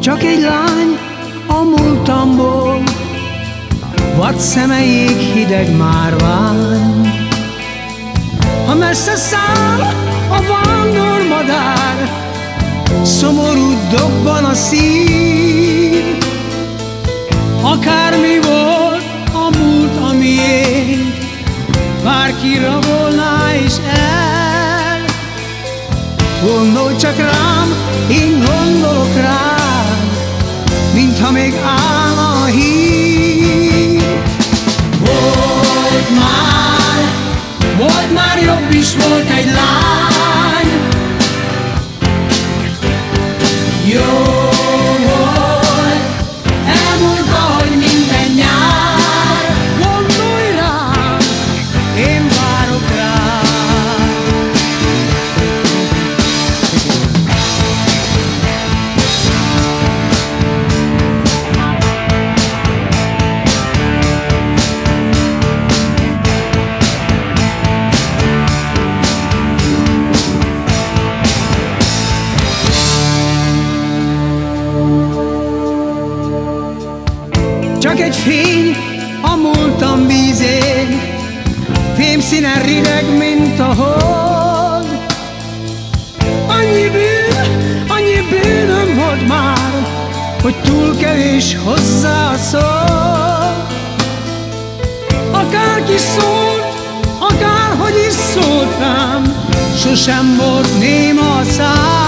Csak egy lány a múltamból, vad szeme jéghideg márvány. Ha messze száll a vándormadár, szomorú dobban a szív. Akármi volt a múlt, a miénk, bárki rabolná is el. Gondolj csak rám, én gondolok rád, mintha még állna a hív. Volt már jobb is, volt egy lány. Jó volt, elmúlt, ahogy minden nyár. Gondolj rám, én várok rád. Csak egy fény a múltam vízén, fémszínen rideg, mint a hold. Annyi bűnöm volt már, hogy túl kevés hozzá a szó. Akárki szólt, akárhogy is szólt rám, sosem volt néma a szám.